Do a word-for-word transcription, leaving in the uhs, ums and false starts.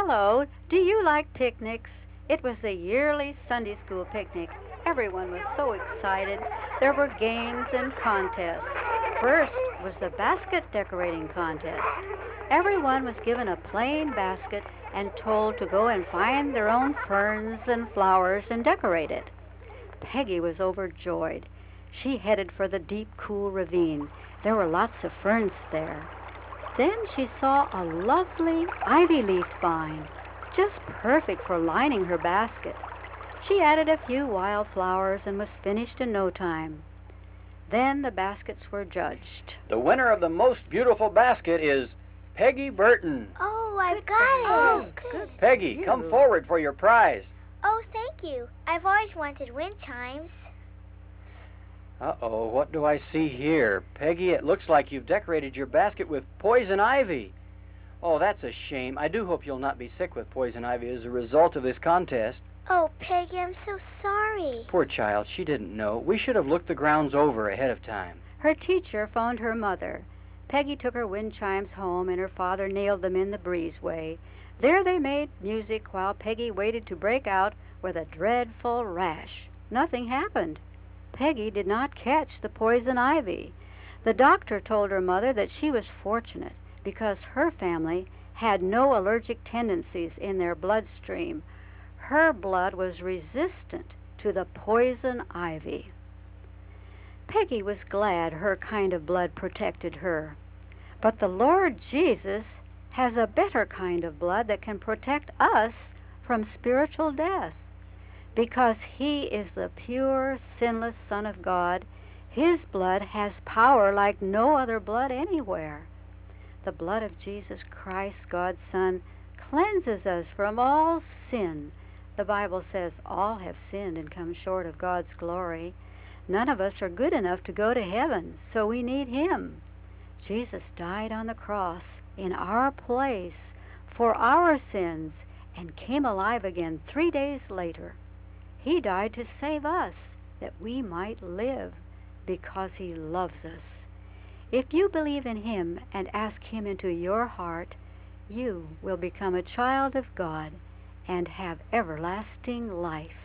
Hello, do you like picnics? It was the yearly Sunday school picnic. Everyone was so excited. There were games and contests. First was the basket decorating contest. Everyone was given a plain basket and told to go and find their own ferns and flowers and decorate it. Peggy was overjoyed. She headed for the deep, cool ravine. There were lots of ferns there. Then she saw a lovely ivy-leafed vine, just perfect for lining her basket. She added a few wild flowers and was finished in no time. Then the baskets were judged. The winner of the most beautiful basket is Peggy Burton. Oh, I've Good got for it. you. Oh, Good. good. Peggy, you. come forward for your prize. Oh, thank you. I've always wanted wind chimes. Uh-oh, what do I see here? Peggy, it looks like you've decorated your basket with poison ivy. Oh, that's a shame. I do hope you'll not be sick with poison ivy as a result of this contest. Oh, Peggy, I'm so sorry. Poor child, she didn't know. We should have looked the grounds over ahead of time. Her teacher phoned her mother. Peggy took her wind chimes home, and her father nailed them in the breezeway. There they made music while Peggy waited to break out with a dreadful rash. Nothing happened. Peggy did not catch the poison ivy. The doctor told her mother that she was fortunate because her family had no allergic tendencies in their bloodstream. Her blood was resistant to the poison ivy. Peggy was glad her kind of blood protected her. But the Lord Jesus has a better kind of blood that can protect us from spiritual death. Because he is the pure, sinless Son of God, his blood has power like no other blood anywhere. The blood of Jesus Christ, God's Son, cleanses us from all sin. The Bible says all have sinned and come short of God's glory. None of us are good enough to go to heaven, so we need him. Jesus died on the cross in our place for our sins and came alive again three days later. He died to save us, that we might live, because he loves us. If you believe in him and ask him into your heart, you will become a child of God and have everlasting life.